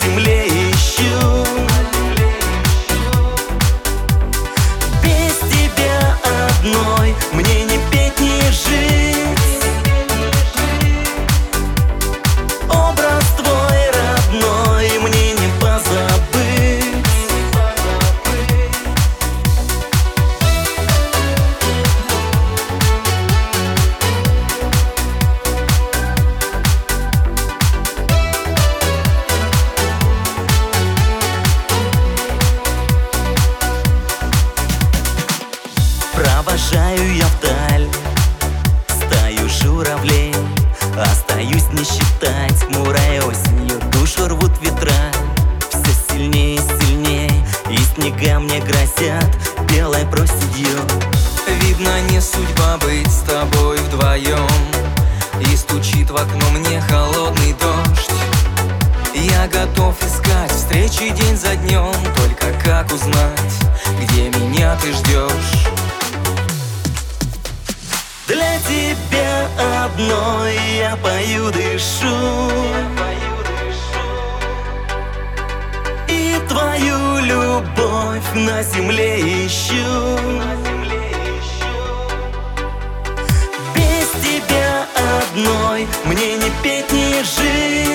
земле ищу. Без тебя одной мне не петь, не жить. Образ твой родной мне не позабыть. Провожаю я вдаль стаю журавлей, остаюсь не считать хмурой осенью. Душу рвут ветра все сильнее и сильнее, и снега мне грозят белой проседью. Видно, не судьба быть с тобой вдвоем, и стучит в окно мне холодный дождь. Я готов искать встречи день за днем, только как узнать, где меня ты ждешь? Для тебя одной я пою, дышу, и твою любовь на земле ищу. Без тебя одной мне не петь, не жить.